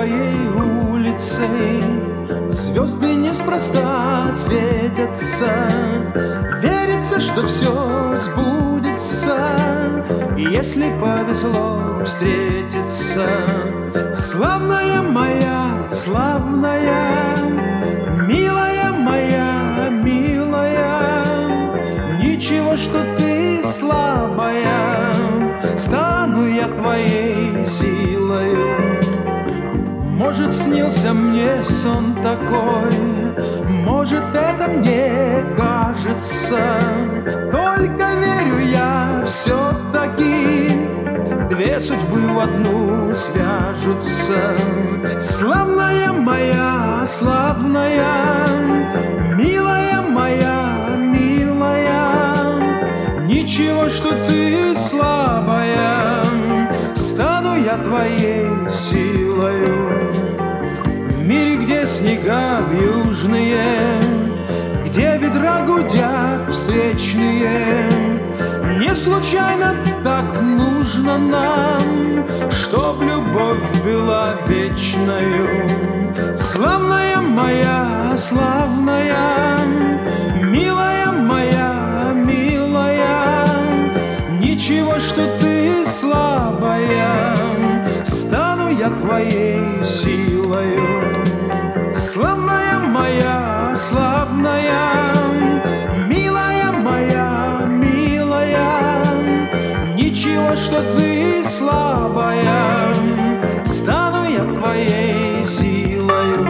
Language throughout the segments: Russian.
твоей улицей звезды неспроста светятся. Верится, что все сбудется, если повезло встретиться. Славная моя, славная, милая моя, милая, ничего, что ты слабая, стану я твоей силою. Может, снился мне сон такой, может, это мне кажется, только верю я все-таки, две судьбы в одну свяжутся. Славная моя, славная, милая моя, милая, ничего, что ты слабая, стану я твоей силою. В мире, где снега вьюжные, где ветра гудят встречные, не случайно так нужно нам, чтоб любовь была вечною. Славная моя, славная, милая моя, милая, ничего, что ты слабая, стану я твоей силою. Славная моя, славная, милая моя, милая, ничего, что ты слабая, стану я твоей силою.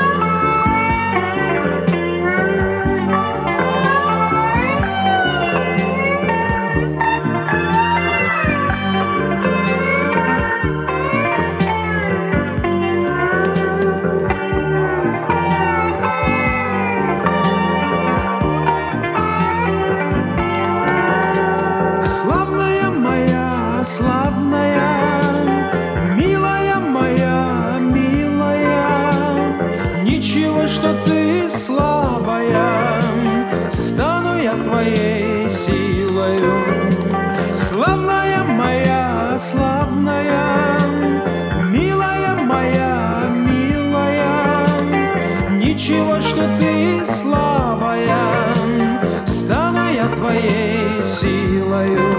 Славная, милая моя, милая, ничего, что ты слабая, стану я твоей силою. Славная моя, славная, милая моя, милая, ничего, что ты слабая, стану я твоей силою.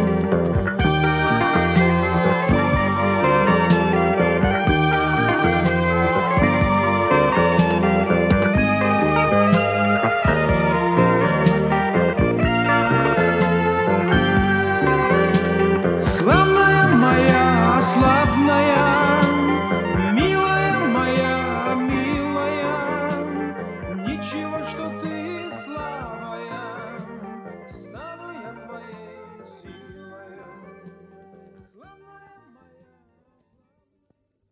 Славная моя, славная, милая моя, милая, ничего, что ты слабая.